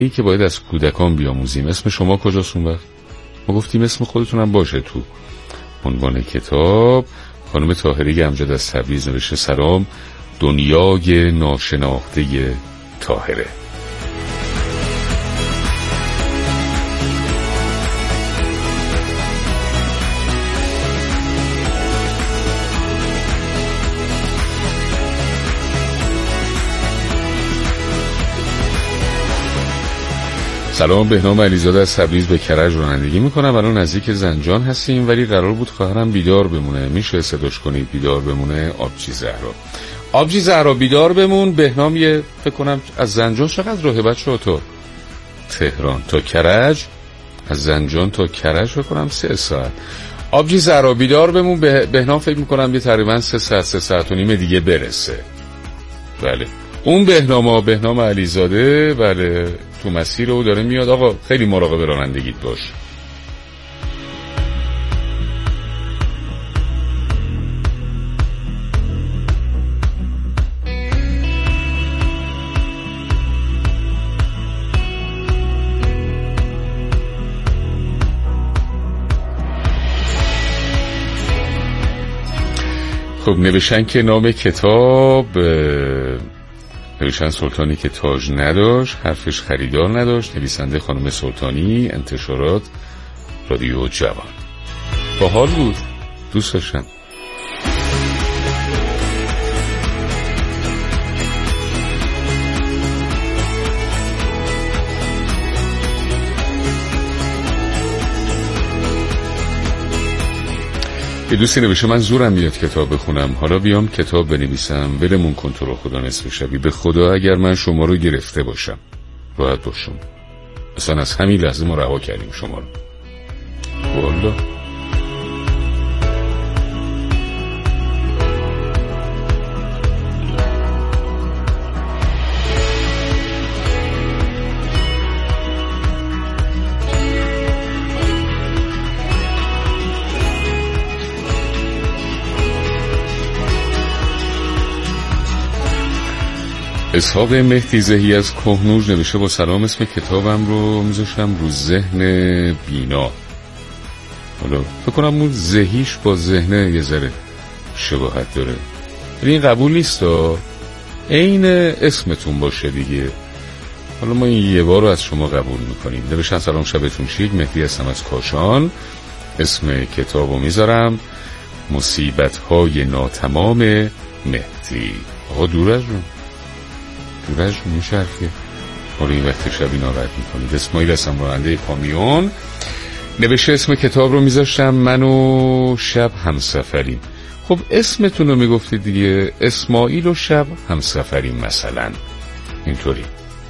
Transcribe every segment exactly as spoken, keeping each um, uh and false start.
ای که باید از کودکان بیاموزیم. اسم شما کجاست اون وقت؟ ما گفتیم اسم خودتونم باشه تو عنوان کتاب. خانم طاهره امجد از تبریز نوشته سلام، دنیای ناشناخته طاهره. سلام، بهنام علیزاده از تبریز به کرج رانندگی میکنم. الان نزدیک زنجان هستیم ولی قرار بود خواهرم بیدار بمونه. میشه صداش کنید بیدار بمونه؟ آبجی زهرا. آبجی زهرا بیدار بمون. بهنام یه فکر کنم از زنجان چقدر راهه بچه‌ها تا تهران تا کرج؟ از زنجان تا کرج فکر کنم سه ساعت. آبجی زهرا بیدار بمون. به... بهنام فکر میکنم یه تقریبا سه ساعت سه ساعت و نیم دیگه برسه. بله اون بهنام بهنام علیزاده بله تو مسیر او داره میاد. آقا خیلی مراقب رانندگیت باش. خب نوشتن که نام کتاب نوشتن سلطانی که تاج نداشت، حرفش خریدار نداشت. نویسنده خانم سلطانی، انتشارات رادیو جوان. باحال بود، دوست داشتم. یه دوستی نوشته من زورم میاد کتاب بخونم، حالا بیام کتاب بنویسم، ولمون کن تو رو خدا نصف شبی. به خدا اگر من شما رو گرفته باشم راحت باشم، اصلا از همین لحظه ما رها کردیم شما رو. والله اسحاق مهدی زهی از کهنوج نوشته با سلام، اسم کتابم رو میذاشتم رو ذهن بینا. حالا فکر کنم اون زهیش با ذهن یه ذره شباهت داره ولی این قبول نیست ها، عین اسمتون باشه دیگه. حالا ما این یه بار رو از شما قبول میکنیم. نوشتن سلام شبتون شیک، مهدی هستم از کاشان. اسم کتابو میذارم مصیبت‌های ناتمام مهدی. آقا دور از اون دورش میشرخه ما رو این وقت شبی ناراحت میکنید. اسماعیل هستم راننده کامیون. نوشته اسم کتاب رو میذاشتم من و شب همسفریم. خب اسمتون رو میگفتید دیگه، اسماعیل و شب همسفریم مثلا اینطوری.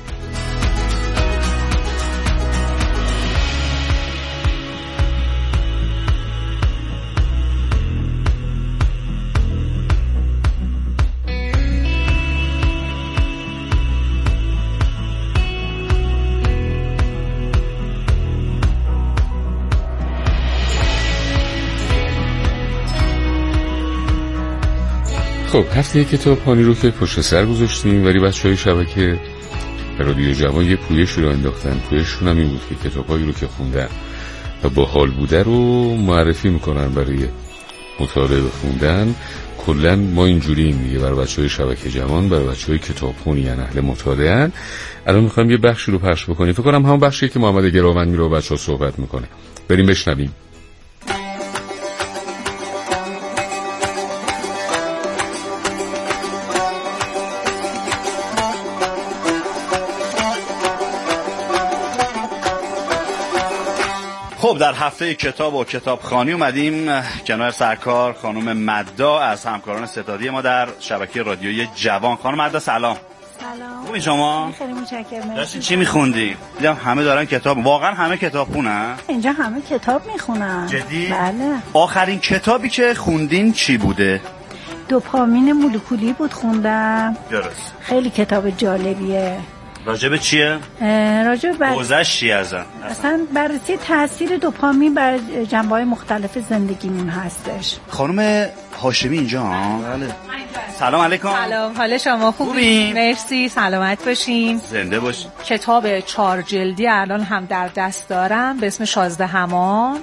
خب هفته کتاب هانی رو که پشت سر گذاشتیم ولی بچه های شبکه رادیو جوان یه پویش رو انداختن. پویششون هم این بود که کتاب هایی رو که خوندن و با حال بوده رو معرفی میکنن برای مطالعه خوندن. کلن ما اینجوریم دیگه برای بچه های شبکه جوان، برای بچه های کتاب خونی یعنی اهل مطالعه. الان میخوایم یه بخشی رو پخش بکنیم، فکر کنم همون بخشی که محمد گراوند میره و بچه ها صحبت میکنه. بریم بشنویم. خب در هفته کتاب و کتابخوانی اومدیم کنار سرکار خانم مدا از همکاران ستادی ما در شبکه رادیویی جوان. خانم مدا سلام. سلام. خوبی شما؟ خیلی متشکرم. داشتی چی میخوندی؟ دیدم همه دارن کتاب. واقعا همه کتاب خونن؟ اینجا همه کتاب میخونن. جدی؟ بله. آخرین کتابی که خوندین چی بوده؟ دوپامین مولکولی بود خوندم. درست. خیلی کتاب جالبیه. راجب چیه؟ راجب بر... گذشت چی ازن؟ اصلا بررسی تاثیر دوپامین بر جنبه‌های مختلف زندگیمون هستش. خانم هاشمی اینجا ها؟ بله. سلام علیکم. سلام، حال شما خوبی؟ مرسی، سلامت باشین. زنده باشین. کتاب چهار جلدی الان هم در دست دارم به اسم شازده حمام.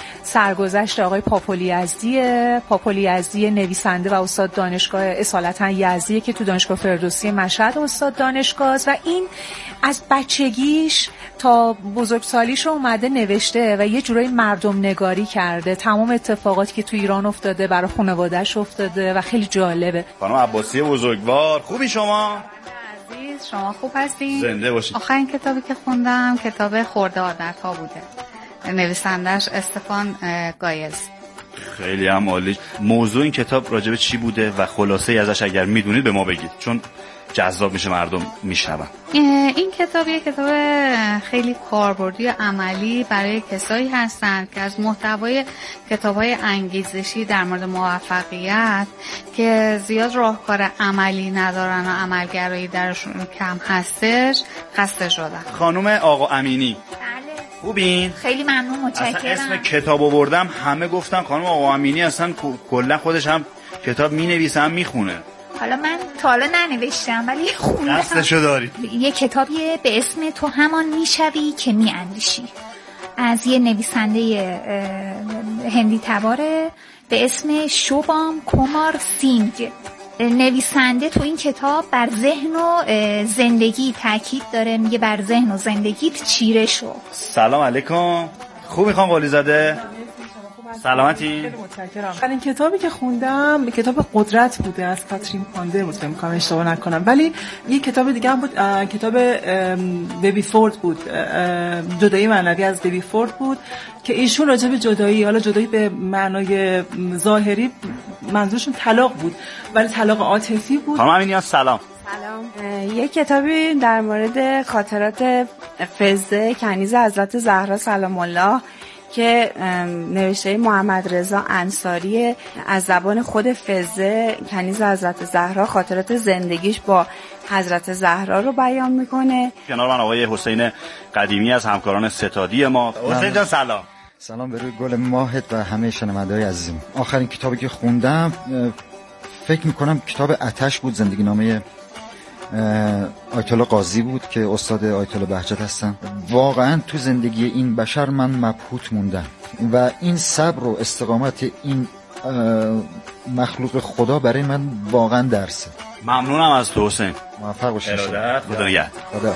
سرگذشت آقای پاپولی یزدیه. پاپولی یزدی نویسنده و استاد دانشگاه اصالتا یزدیه که تو دانشگاه فردوسی مشهد استاد دانشگاه است و این از بچگیش تا بزرگسالیش رو اومده نوشته و یه جورایی مردم نگاری کرده. تمام اتفاقاتی که تو ایران افتاده برای خانواده‌اش افتاده و خیلی جالبه. خانم عباسی بزرگوار، خوبی شما؟ عزیز، شما خوب هستی؟ زنده باشید. آخرین کتابی که خوندم کتاب خرده عادت‌ها بوده. نویسندش استفان گایز. خیلی هم عالی. موضوع این کتاب راجع به چی بوده و خلاصه ازش اگر میدونید به ما بگید، چون جذاب میشه مردم میشنون. این کتاب یه کتاب خیلی کاربردی و عملی برای کسایی هستند که از محتوای کتاب‌های انگیزشی در مورد موفقیت که زیاد راهکار عملی ندارن و عملگرایی درشون کم هستش خسته شدن. خانم آقا امینی، خوبین؟ خیلی ممنون، متشکرم. اصلا اسم کتاب آوردم همه گفتن خانم آقا امینی اصلا کلا خودش هم کتاب مینویسه هم میخونه. حالا من تا حالا ننوشتم ولی خوندم. دستشو داری؟ یه کتابیه به اسم تو همان میشوی که میاندیشی، از یه نویسنده هندی تباره به اسم شوبام کومار سینگ. نویسنده تو این کتاب بر ذهن و زندگی تاکید داره، میگه بر ذهن و زندگیت چیره شو. سلام علیکم. خوب میخوام قالی زاده؟ سلامتی؟ متشکرم. این کتابی که خوندم کتاب قدرت بوده، از کاترین پاندر بود، فکر می‌کنم اشتباه نکنم، ولی یه کتاب دیگه هم بود، کتاب دبی فورد بود، جدایی معنوی از دبی فورد بود که ایشون راجع به جدایی، حالا جدایی به معنای ظاهری منظورشون طلاق بود ولی طلاق عاطفی بود. خانم امینی سلام. سلام. یه کتابی در مورد خاطرات فزه کنیز حضرت زهرا سلام الله که نوشته محمد رضا انصاری از زبان خود فزه کنیز حضرت زهرا خاطرات زندگیش با حضرت زهرا رو بیان میکنه. کنار من آقای حسین قدیمی از همکاران ستادی ما. حسین جان سلام. سلام به روی گل ماهت و همه شنونده‌های عزیزم. آخرین کتابی که خوندم فکر میکنم کتاب آتش بود، زندگی نامه آیت الله قاضی بود که استاد آیت الله بهجت هستن. واقعا تو زندگی این بشر من مبهوت موندم و این صبر و استقامت این مخلوق خدا برای من واقعا درسه. ممنونم از تو حسین. موفق باشید. ارادت. خدا نگهدار. خدا.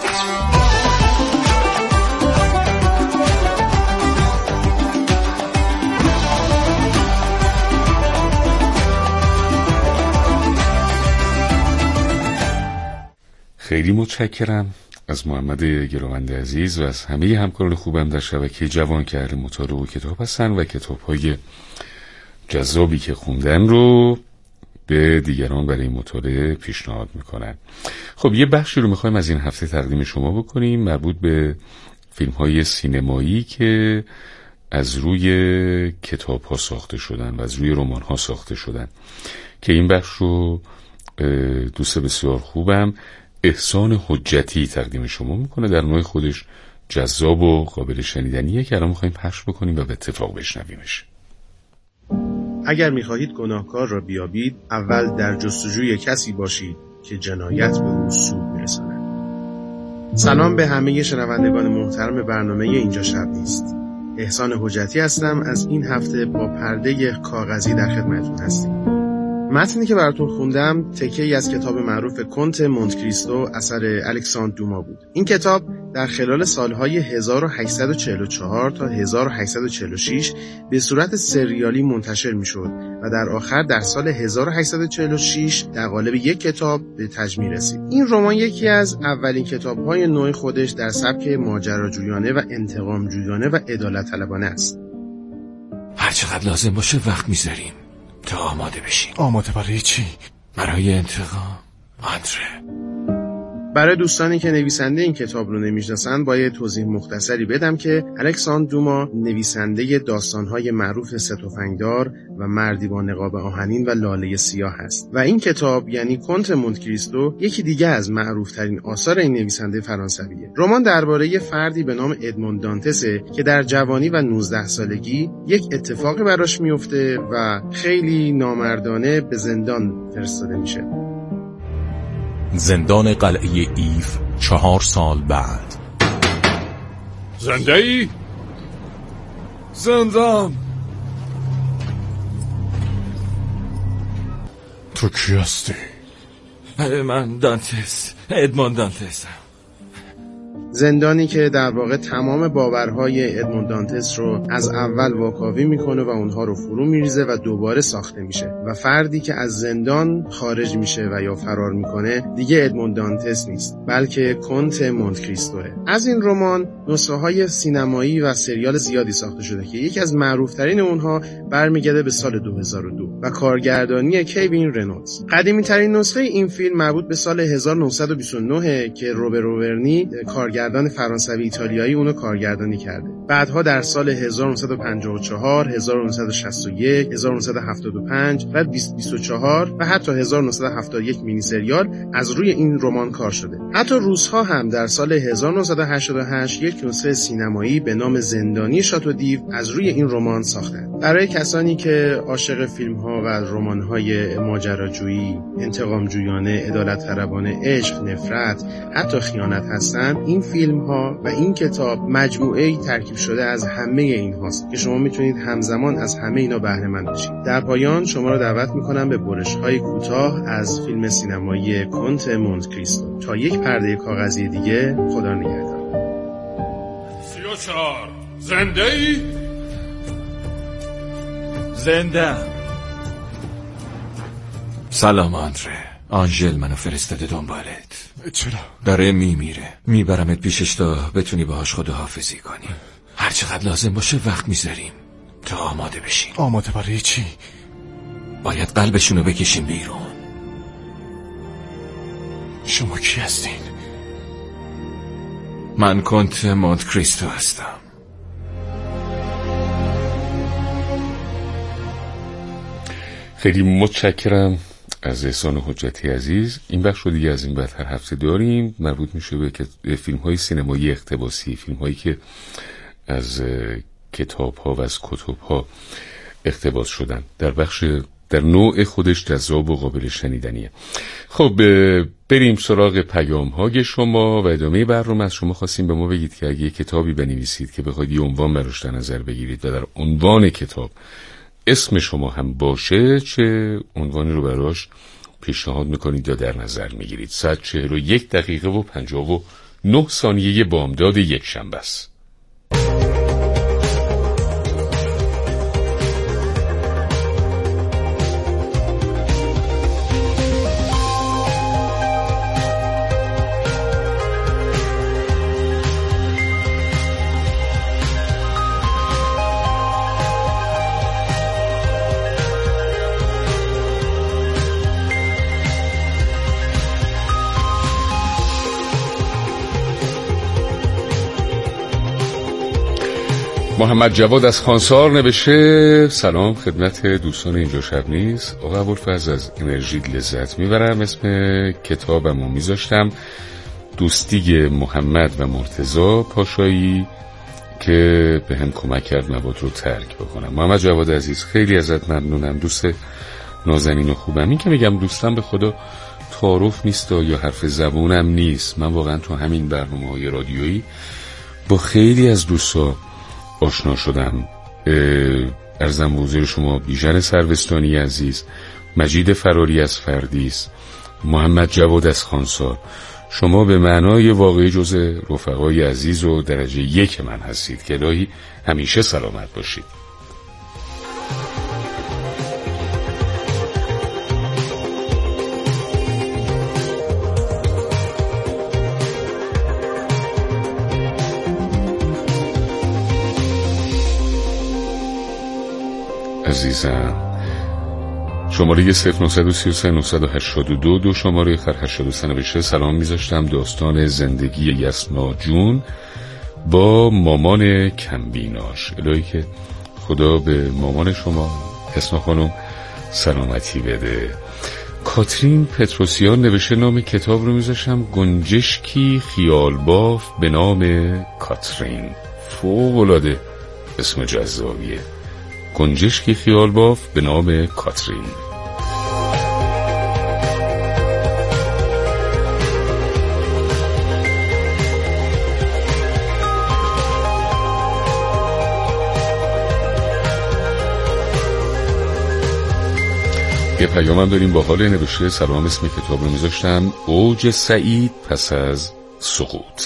خیلی متشکرم از محمد گراوند عزیز و از همه همکاران خوبم در شبکه جوان که اهل مطالعه و کتاب هستن و کتاب‌های جذابی که خوندن رو به دیگران برای مطالعه پیشنهاد میکنن. خب یه بخشی رو میخوایم از این هفته تقدیم شما بکنیم مربوط به فیلم‌های سینمایی که از روی کتاب‌ها ساخته شدن و از روی رمان‌ها ساخته شدن که این بخش رو دوست بسیار خوبم احسان حجتی تقدیم شما میکنه. در نوع خودش جذاب و قابل شنیدنیه که الان میخوایم پخش بکنیم و به اتفاق بشنویمش. اگر میخواهید گناهکار را بیابید، اول در جستجوی کسی باشید که جنایت به او سود میرساند. سلام به همه شنوندگان محترم برنامه اینجا شب نیست. احسان حجتی هستم. از این هفته با پرده کاغذی در خدمتتون هستیم. متنی که براتون خوندم تکه‌ای از کتاب معروف کنت مونت کریستو اثر الکساندر دوما بود. این کتاب در خلال سالهای هزار و هشتصد و چهل و چهار تا هزار و هشتصد و چهل و شش به صورت سریالی منتشر میشد و در آخر در سال هزار و هشتصد و چهل و شش در قالب یک کتاب به تجمیع رسید. این رمان یکی از اولین کتاب‌های نوع خودش در سبک ماجراجویانه و انتقام‌جویانه و عدالت‌طلبانه است. هر چقدر لازم باشه وقت میذاریم تا آماده بشیم. آماده برای چی؟ برای انتقام، آندره. برای دوستانی که نویسنده این کتاب رو نمیشناسن باید توضیح مختصری بدم که الکساندر دوما نویسنده داستان‌های معروف سه تفنگدار و مردی با نقاب آهنین و لاله سیاه است و این کتاب یعنی کنت مونت کریستو یکی دیگه از معروف‌ترین آثار این نویسنده فرانسویه. رمان درباره فردی به نام ادموند دانتسه که در جوانی و نوزده سالگی یک اتفاقی براش میفته و خیلی نامردانه به زندان فرستاده میشه. زندان قلعه ایف چهار سال بعد. زنده ای؟ زندم. تو کی هستی؟ من دانتس، ادموند دانتس. زندانی که در واقع تمام باورهای ادموند دانتس رو از اول واکاوی میکنه و اونها رو فرو میریزه و دوباره ساخته میشه و فردی که از زندان خارج میشه و یا فرار میکنه دیگه ادموند دانتس نیست بلکه کنت مونت کریستوه. از این رمان نسخه های سینمایی و سریال زیادی ساخته شده که یکی از معروفترین اونها برمیگرده به سال دو هزار و دو و کارگردانی کوین رنولدز. قدیمی ترین نسخه این فیلم مربوط به سال هزار و نهصد و بیست و نه که روبر روورنی کارگردان فرانسوی ایتالیایی اونو کارگردانی کرده. بعدها در سال هزار و نهصد و پنجاه و چهار، هزار و نهصد و شصت و یک، هزار و نهصد و هفتاد و پنج و بیست و بیست و چهار و حتی هزار و نهصد و هفتاد و یک مینی سریال از روی این رمان کار شده. حتی روس‌ها هم در سال هزار و نهصد و هشتاد و هشت یک نسخه سینمایی به نام زندانی شاتو دیو از روی این رمان ساختند. برای کسانی که عاشق فیلم‌ها و رمان‌های ماجراجویی، انتقام‌جویانه، عدالت‌طلبانه، عشق، نفرت، حتی خیانت هستند، این فیلم‌ها و این کتاب مجموعه‌ای ترکیب شده از همه این هاست که شما میتونید همزمان از همه اینا بهره مند بشید. در پایان شما رو دعوت میکنم به برش‌های کوتاه از فیلم سینمایی کنت مونت کریستو. تا یک پرده کاغذی دیگه، خدا نگهدار. سی و چهار زنده ای؟ زنده. سلام آندره، آنژل منو فرستاده دنبالت. چرا؟ داره میمیره، میبرمت پیشش تا بتونی باهاش خداحافظی کنی. هر چقدر لازم باشه وقت میذاریم تا آماده بشین. آماده برای چی؟ باید قلبشونو بکشیم بیرون. شما کی هستین؟ من کنت مونت کریستو هستم. خیلی متشکرم از احسان حجتی عزیز. این بخش رو دیگه از این بعد هر هفته داریم، مربوط میشه به فیلم های سینمایی اقتباسی، فیلم هایی که از کتاب ها و از کتب ها اقتباس شدن. در بخش در نوع خودش جذاب و قابل شنیدنیه. خب بریم سراغ پیام های شما و ادامه برنامه. از شما خواستیم به ما بگید که اگه کتابی بنویسید که بخواید یه عنوان براش در نظر بگیرید و در عنوان کتاب اسم شما هم باشه، چه عنوانی رو براش پیشنهاد میکنید یا در نظر میگیرید. صد و چهل و یک دقیقه و پنجاه و نه ثانیه بامداد یک شنبه است. محمد جواد از خانسار نوشته: سلام خدمت دوستان اینجا شب نیست. آقا ابوالفضل از انرژی لذت میبرم. اسم کتابمو میذاشتم دوستی محمد و مرتضی پاشایی که به هم کمک کرد مواد رو ترک بکنم. محمد جواد عزیز خیلی ازت ممنونم، دوست نازنین و خوبم. این که میگم دوستم به خدا تعارف نیست یا حرف زبونم نیست. من واقعا تو همین برنامه‌های رادیویی با خیلی از دوستا آشنا شدم. ارزم به حضور شما بیژن سروستانی عزیز، مجید فراری از فردیس، محمد جواد از خانسار، شما به معنای واقعی جز رفقای عزیز و درجه یک من هستید که الهی همیشه سلامت باشید. عزیزم شماره صفر نه سه سه نه هشت دو دو شماره خط هشتاد و سه نوشته سلام میذاشتم داستان زندگی یسنا جون با مامان کمبیناش. الهی که خدا به مامان شما یسنا خانم سلامتی بده. کاترین پتروسیان نوشته نام کتاب رو میذاشم گنجشکی خیالباف به نام کاترین. فوق‌العاده اسم جذابیه، گنجشکی خیالباف به نام کاترین. یه پیامم داریم با حال نوشته سلام اسم کتاب رو میذاشتم اوج سعید پس از سقوط.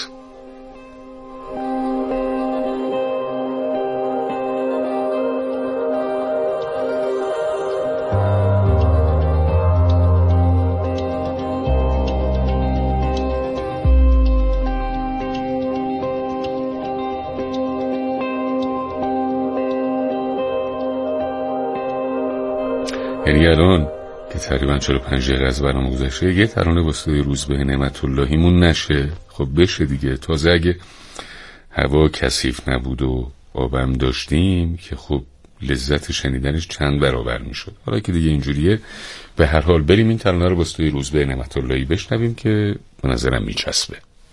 یعنی الان که تقریبا چهل و پنج دقیقه از برنامه گذشته یه ترانه واسه روزبه نعمت اللهیمون نشه. خب بشه دیگه، تازه اگه هوا کثیف نبود و آبم داشتیم که خب لذت شنیدنش چند برابر میشد. حالا که دیگه اینجوریه به هر حال بریم این ترانه رو واسه روزبه نعمت اللهی بشنویم که به نظرم میچسبه.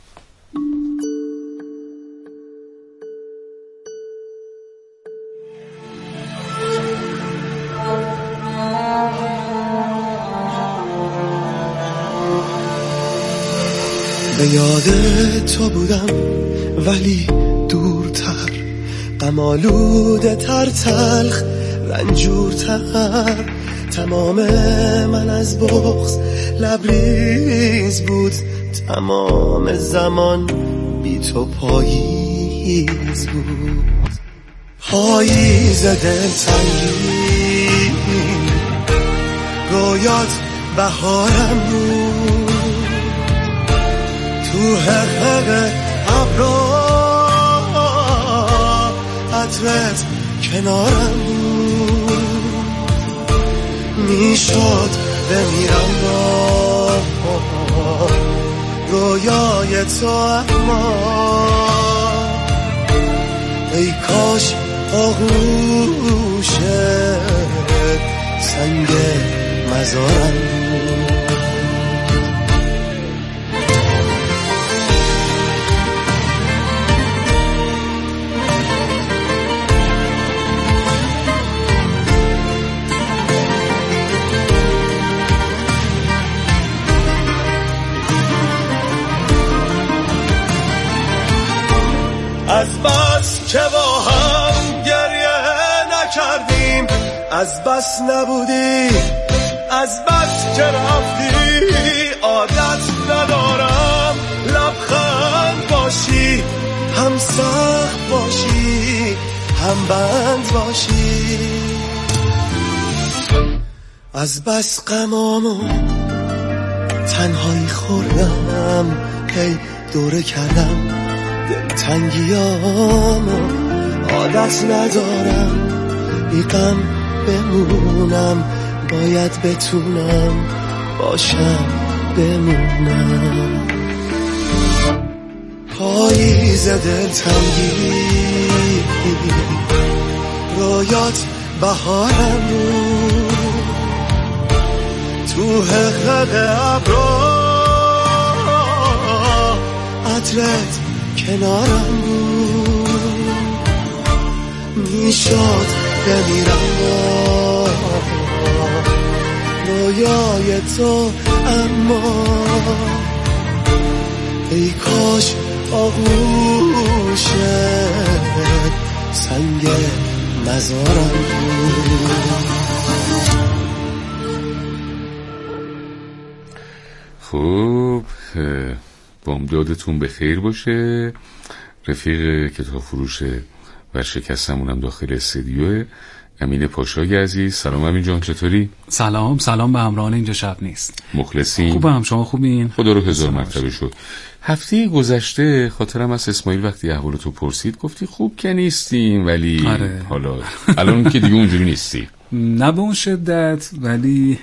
به یاد تو بودم ولی دورتر، غم آلوده تر، تلخ رنجورتر. تمام من از بغض لبریز بود، تمام زمان بی تو پاییز بود. پاییز دلتنگی رویات بهارم بود، تو حقق ابرا عطرت کنارم بود. میشد بمیرم با رویای تو، اما ای کاش آغوشت سنگ مزارم بود. از بس که با هم گریه نکردیم، از بس نبودی، از بس که رفتی. عادت ندارم لبخند باشی، هم سخت باشی هم بند باشی. از بس غمامو تنهایی خوردم، هی دوره کردم دلتنگیامو. عادت ندارم بی غم بمونم، باید بتونم باشم بمونم. پاییز دلتنگی رویات بهارم بود، تو حقق ابرا عطرت کنارم بود. میشد بمیرم با رویای تو، اما ای کاش آغوشت سنگ مزارم بود. خوب، بامدادتون به خیر باشه. رفیق کتاب فروش ورشکستمونم داخل استودیو امین پاشای عزیز. سلام امین جان، چطوری؟ سلام سلام به همراهان اینجا شب نیست. مخلصیم. خوبم، شما خوبین؟ خدا رو هزار مرتبه شد. هفته گذشته خاطرم از اسماعیل وقتی احوالتو پرسید گفتی خوب که نیستیم، ولی آره. حالا الان که دیگه اونجوری نیستی. نه به اون شدت، ولی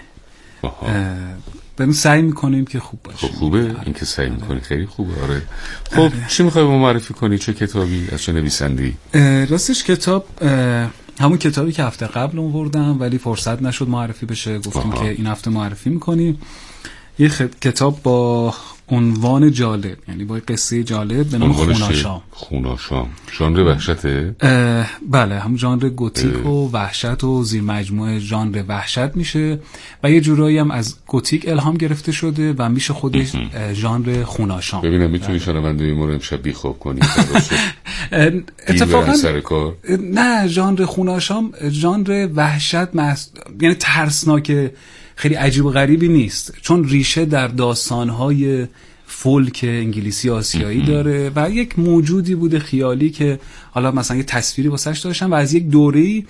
بریم سعی میکنیم که خوب باشه. خب خوبه این که سعی میکنی، خیلی خوبه. آره خب چی میخوای ما معرفی کنی؟ چه کتابی؟ از چه نویسنده‌ای؟ راستش کتاب همون کتابی که هفته قبل آوردم ولی فرصت نشد معرفی بشه، گفتیم آها. که این هفته معرفی میکنیم. یه خ... کتاب با عنوان جالب، یعنی با قصه جالب به نام خوناشام. خوناشام ژانر وحشته؟ بله، هم ژانر گوتیک و وحشت و زیر مجموعه ژانر وحشت میشه و یه جورایی هم از گوتیک الهام گرفته شده و میشه خودش ژانر خوناشام. ببینم میتونی شنونده ما رو امشب بیخواب کنی؟ اتفاقا سر کار نه، ژانر خوناشام ژانر وحشت محس... یعنی ترسناک خیلی عجیب و غریبی نیست، چون ریشه در داستان‌های فولک انگلیسی آسیایی داره و یک موجودی بوده خیالی که حالا مثلا یه تصویری واسش داشتن و از یک دوره‌ای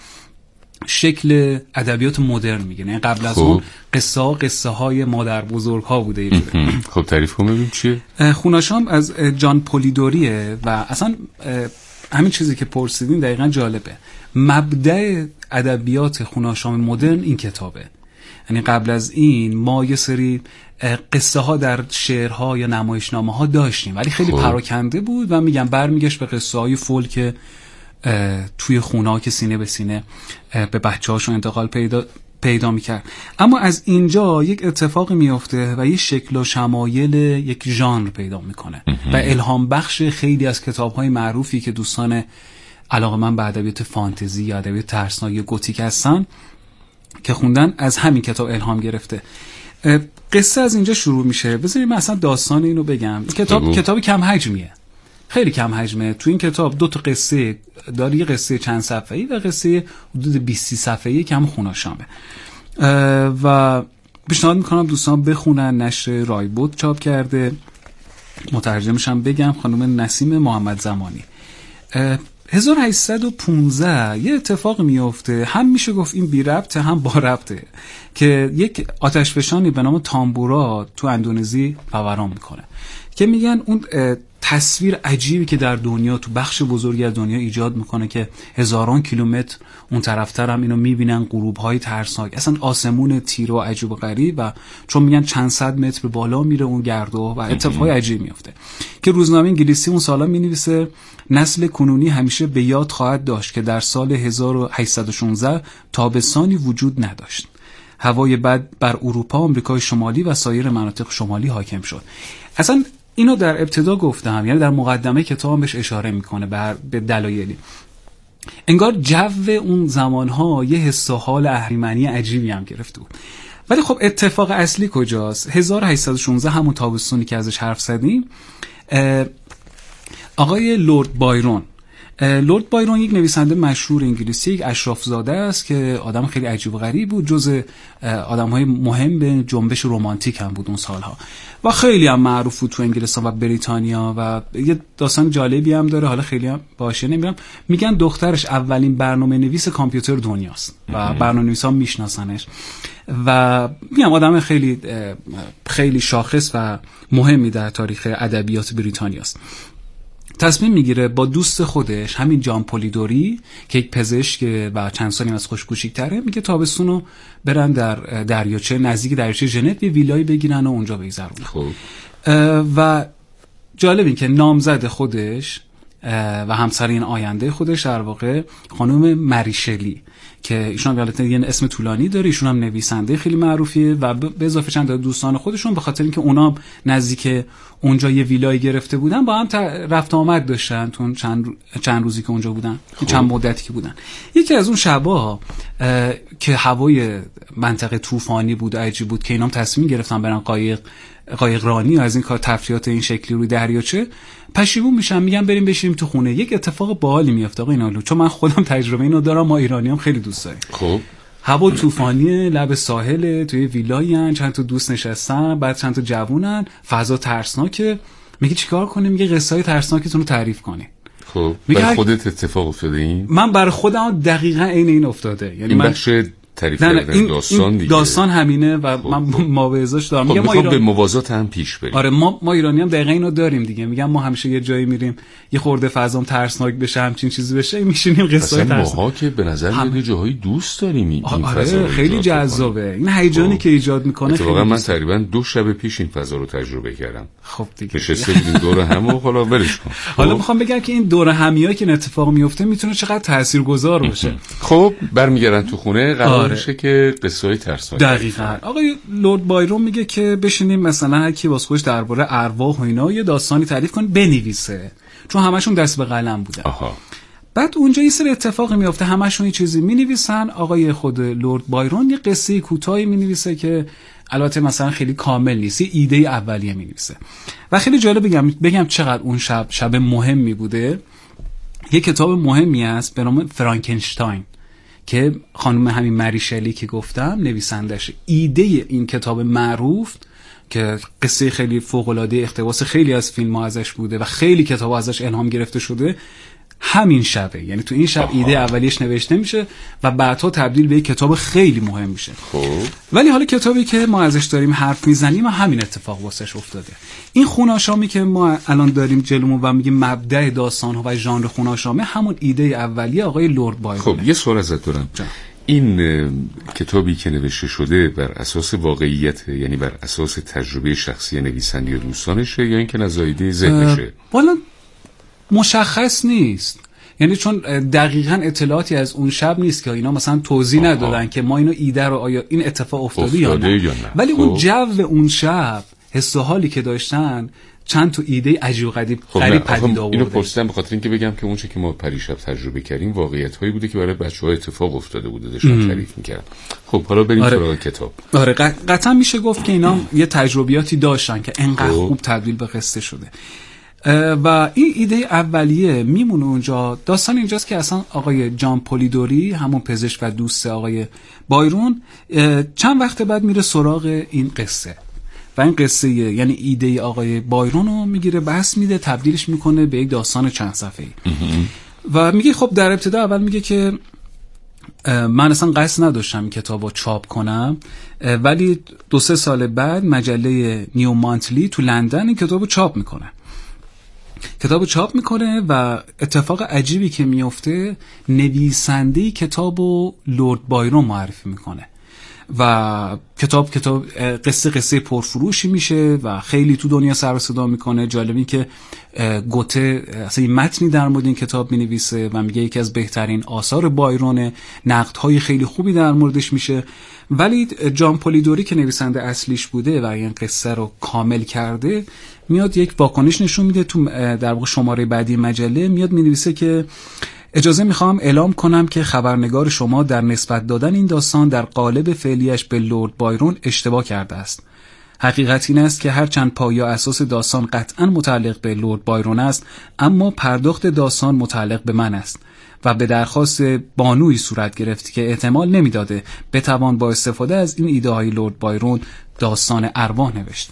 شکل ادبیات مدرن میگه. یعنی قبل از اون قصه ها قصه های مادر بزرگ ها بوده. خب تعریف کن ببین چیه؟ خوناشام از جان پولیدوریه و اصلا همین چیزی که پرسیدین دقیقاً جالبه. مبدأ ادبیات خوناشام مدرن این کتابه. یعنی قبل از این ما یه سری قصه ها در شعرها یا نمایشنامه ها داشتیم ولی خیلی پراکنده بود و میگم برمیگشت به قصه های فولک توی خونه ها که سینه به سینه به بچه هاشون انتقال پیدا پیدا میکرد. اما از اینجا یک اتفاق میفته و یه شکل و شمایل یک ژانر پیدا میکنه و الهام بخش خیلی از کتاب های معروفی که دوستان علاقه‌مند به ادبیات فانتزی یا ادبیات ترسناک یا گوتیک هستن که خوندن از همین کتاب الهام گرفته. قصه از اینجا شروع میشه. بذارید من اصلا داستان اینو بگم. کتاب بگو. کتاب کم حجمیه، خیلی کم حجمه. تو این کتاب دو تا قصه داره، یه قصه چند صفحه‌ای و قصه حدود بیست صفحه‌ای که هم خوناشامه و پیشنهاد میکنم دوستان بخونن. نشر رایبود چاپ کرده. مترجمش هم بگم خانم نسیم محمد زمانی. هزار و هشتصد و پانزده یه اتفاق میفته، هم میشه گفت این بی ربطه هم با ربطه، که یک آتشفشانی به نام تامبورا تو اندونزی فوران میکنه که میگن اون تصویر عجیبی که در دنیا تو بخش بزرگی از دنیا ایجاد میکنه که هزاران کیلومتر اون طرفتر هم اینو میبینن، غروب‌های ترسناک، اصلا آسمون تیره و عجیب و غریب و چون میگن چند صد متر بالا میره اون گردو و اتفاقای عجیب میفته که روزنامه انگلیسی اون سالا مینویسه نسل کنونی همیشه به یاد خواهد داشت که در سال هزار و هشتصد و شانزده تابستانی وجود نداشت. هوای بد بر اروپا، آمریکای شمالی و سایر مناطق شمالی حاکم شد. اصلا اینو در ابتدا گفتم، یعنی در مقدمه کتاب بهش اشاره میکنه بر به دلایلی. انگار جو اون زمانها یه حس و حال اهریمنی عجیبی هم گرفته بود. ولی خب اتفاق اصلی کجاست؟ هزار و هشتصد و شانزده همون تابستونی که ازش حرف زدیم، آقای لورد بایرون لورد بایرون یک نویسنده مشهور انگلیسی، یک اشراف زاده است که آدم خیلی عجیب و غریب بود، جز آدم‌های مهم به جنبش رمانتیک هم بود اون سالها و خیلی هم معروف بود تو انگلستان و بریتانیا و یه داستان جالبی هم داره، حالا خیلی هم باشه نمیرم. میگن دخترش اولین برنامه نویس کامپیوتر دنیاست و برنامه‌نویسا میشناسنش و میگم آدم خیلی خیلی شاخص و مهمی در تاریخ ادبیات بریتانیاست. تصمیم میگیره با دوست خودش همین جان پولیدوری که یک پزشک و چند سالی از خوش کوچیک‌تره، میگه تابستونو برن در دریاچه نزدیک دریاچه ژنو یه ویلای بگیرن و اونجا بگذرونن. خب و جالب این که نامزد خودش و همسر این آینده خودش در واقع خانم مریشلی که ایشون هم یه اسم طولانی داره، ایشون هم نویسنده خیلی معروفیه و به اضافه چند تا دوستان خودشون به خاطر اینکه اونا نزدیک اونجا یه ویلای گرفته بودن با هم رفت آمد داشتن تو چند چند روزی که اونجا بودن، خوب. چند مدتی که بودن. یکی از اون شبا که هوای منطقه طوفانی بود، عجیب بود که اینا تصمیم گرفتن برن قایق قایق رانی از این کار تفریحات این شکلی روی دریاچه، پشیمون میشن، میگن بریم بشینیم تو خونه. یک اتفاق باحالی میفته آقا اینالو، چون من خودم تجربه اینو دارم، ما ایرانیام خیلی دوست داریم. خب هوا طوفانی، لب ساحل، توی ویلاین، چند تا دوست نشستن، بعد چند تا جوونن، فضا ترسناکه. میگه چیکار کنیم؟ میگه قصه‌های ترسناکتون رو تعریف کنین. خب برای خودت اتفاق افتاده این؟ من برای خودم دقیقاً عین این افتاده. یعنی این من بخش تعریف نه نه کردن این داستان دیگه. داستان همینه و خب من مواعظش دارم. خب میگم ما ایران... ایران... به موازات هم پیش بریم. آره ما ما ایرانی هم دقیقاً اینو داریم دیگه. میگم ما همیشه یه جایی میریم یه خورده فضام ترسناک بشه همچین چیزی بشه میشینیم قصه های ترسناک. ماها که به نظر میاد هم... جاهایی دوست داریم این آره فضا خیلی جذابه. این هیجانی که ایجاد میکنه خیلی. واقعا من تقریبا دو شب پیش این فضا رو تجربه کردم. خب دیگه نشسته بودیم دور هم و حالا ولش کن. حالا میخوام بگم که این دور همیایی که اتفاق میفته میتونه چقدر تاثیرگذار باشه. خب برمیگردن تو خونه قرار میشه که قصه‌های ترسناک. دقیقاً. آقای لرد بایرون میگه که بشینیم مثلا هر کی واسه خودش درباره ارواح و اینا یه داستانی تعریف کنه بنویسه، چون همشون دست به قلم بودن. آها. بعد اونجا یه سری اتفاقی میفته، همشون یه چیزی مینویسن. آقای خود لرد بایرون یه قصه کوتاهی مینویسه که البته مثلا خیلی کامل نیست، یه ایده اولیه مینویسه و خیلی جالب بگم بگم چقدر اون شب شب مهمی بوده. یه کتاب مهمی است به نام فرانکنشتاین که خانم همین مری شلی که گفتم نویسندش. ایده این کتاب معروف که قصه خیلی فوق‌العاده اقتباس خیلی از فیلم‌ها ازش بوده و خیلی کتاب‌ها ازش الهام گرفته شده همین شبه، یعنی تو این شب آها. ایده اولیش نوشته میشه و بعدها تبدیل به یک کتاب خیلی مهم میشه. خب ولی حالا کتابی که ما ازش داریم حرف میزنیم همین اتفاق واسش افتاده. این خوناشامی که ما الان داریم جلومون و میگیم مبدأ داستان‌ها و ژانر خوناشامه همون ایده اولیه آقای لرد بایرون. خب یه سوال ازت دارم. جا. این کتابی که نوشته شده بر اساس واقعیت، یعنی بر اساس تجربه شخصی نویسنده یا دوستانشه یا اینکه نظایده ذهنشه؟ والا مشخص نیست، یعنی چون دقیقاً اطلاعاتی از اون شب نیست که اینا مثلا توضیح ندادن که ما اینو ایده رو آیا این اتفاق افتاده, افتاده یا, نه. یا نه ولی خب. اون جو اون شب حس و حالی که داشتن چند تا ایده عجیب و غریب خب غریب پدید آورده. اینو پرسیدم به خاطر اینکه بگم که اون چه که ما پریشب تجربه کردیم واقعیت‌هایی بوده که برای بچه‌ها اتفاق افتاده بوده داشتن تعریف می‌کردن. خب حالا بریم آره. سراغ کتاب. آره قطعا میشه گفت که اینا یه تجربیاتی داشتن که انقدر خوب تبدیل به قصه شده. و این ایده اولیه میمونه اونجا. داستان اینجاست که اصلا آقای جان پولیدوری همون پزشک و دوست آقای بایرون چند وقت بعد میره سراغ این قصه و این قصه یعنی ایده آقای بایرون رو میگیره بحث میده تبدیلش میکنه به یک داستان چند صفحه‌ای و میگه خب در ابتدا اول میگه که من اصلا قصد نداشتم این کتاب رو چاپ کنم، ولی دو سه سال بعد مجله نیو مانتلی تو لندن این کتاب رو چاپ میکنه کتابو چاپ میکنه و اتفاق عجیبی که میفته نویسنده کتابو لرد بایرون معرفی میکنه و کتاب کتاب قصه قصه پرفروشی میشه و خیلی تو دنیا سر و صدا میکنه. جالبی که گوته اصلا این متنی در مورد این کتاب مینویسه و میگه یکی از بهترین آثار بایرونه، نقدهای خیلی خوبی در موردش میشه. ولی جان پولیدوری که نویسنده اصلیش بوده و این قصه رو کامل کرده میاد یک واکنش نشون میده تو در واقع شماره بعدی مجله میاد مینویسه که اجازه میخوام اعلام کنم که خبرنگار شما در نسبت دادن این داستان در قالب فعلیش به لرد بایرون اشتباه کرده است. حقیقت این است که هرچند پایه اساس داستان قطعا متعلق به لرد بایرون است، اما پرداخت داستان متعلق به من است و به درخواست بانوی صورت گرفت که احتمال نمیداده بتوان با استفاده از این ایده های لرد بایرون داستان ارواح نوشت.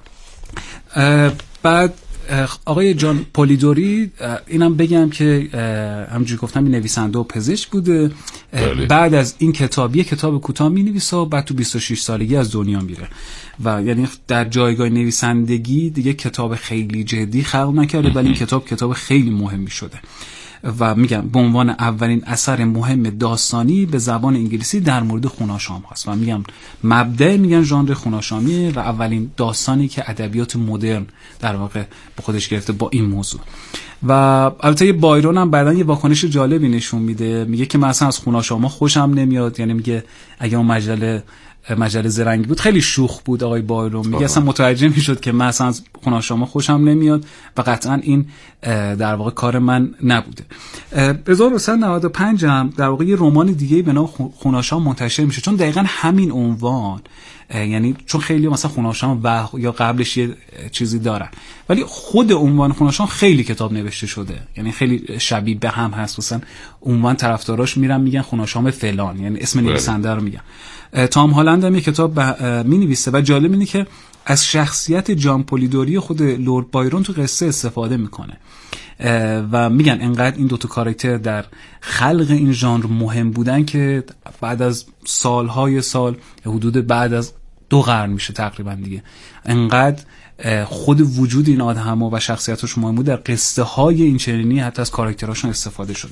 بعد آقای جان پولیدوری اینم بگم که همونجوری گفتم این نویسنده و پزشک بوده. بله. بعد از این کتاب یه کتاب کوتاه می‌نویسه و بعد تو بیست و شش سالگی از دنیا میره و یعنی در جایگاه نویسندگی دیگه کتاب خیلی جدی خلق نکرده ولی این کتاب کتاب خیلی مهمی شده و میگم به عنوان اولین اثر مهم داستانی به زبان انگلیسی در مورد خوناشام هست و میگم مبدأ میگن ژانر خوناشامیه و اولین داستانی که ادبیات مدرن در واقع به خودش گرفته با این موضوع. و البته بایرون هم بعدن یه واکنش جالبی نشون میده، میگه که من اصلا از خوناشاما خوشم نمیاد، یعنی میگه اگه اون مجله مجله زرنگی بود خیلی شوخ بود آقای بایرون، میگه اصلا متوجه میشد که من اصلا از خوناشاما خوشم نمیاد و قطعا این در واقع کار من نبوده. هزار و سیصد و نود و پنج هم در واقع یه رمان دیگه به نام خوناشام منتشر میشه چون دقیقاً همین عنوان، یعنی چون خیلی مثلا خوناشام و یا قبلش یه چیزی دارن ولی خود عنوان خوناشام خیلی کتاب نوشته شده، یعنی خیلی شبیه به هم هست. مثلا عنوان طرفداراش میرن میگن خوناشام فلان، یعنی اسم نویسنده رو میگن. تام هالند هم یه کتاب مینویسه و جالب اینه که از شخصیت جان پولیدوری خود لرد بایرون تو قصه استفاده میکنه و میگن انقدر این دوتا کاراکتر در خلق این ژانر مهم بودن که بعد از سالهای سال حدود بعد از دو قرن میشه تقریبا دیگه انقدر خود وجود این آدم‌ها و شخصیتاشون مهم بود در قصه های این چنینی حتی از کاراکتراشون استفاده شده.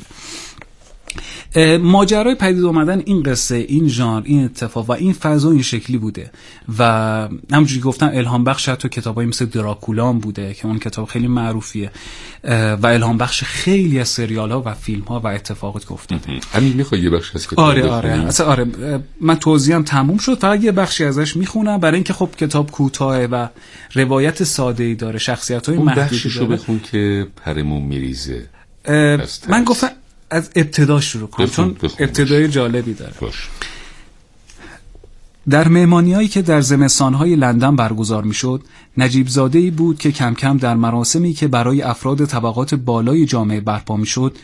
ماجرای پدید اومدن این قصه، این ژانر، این اتفاق و این فضا این شکلی بوده و همونجوری گفتم الهام بخش حتی کتابایی مثل دراکولان بوده که اون کتاب خیلی معروفیه و الهام بخش خیلی از سریال ها و فیلم ها و اتفاقات گفتید. همین میخوای یه بخش از کتاب آره آره اصلا آره من توضیحم تموم شد، فقط یه بخشی ازش میخونم برای اینکه خب کتاب کوتاهه و روایت ساده‌ای داره، شخصیت‌های محدودی داره. اون بخششو بخون که پرمون میریزه. من گفتم از ابتدا شروع کنم چون ابتدای جالبی داره. باش. در مهمانی‌هایی که در زمستان‌های لندن برگزار می‌شد، نجیب زاده‌ای بود که کم کم در مراسمی که برای افراد طبقات بالای جامعه برپا می‌شد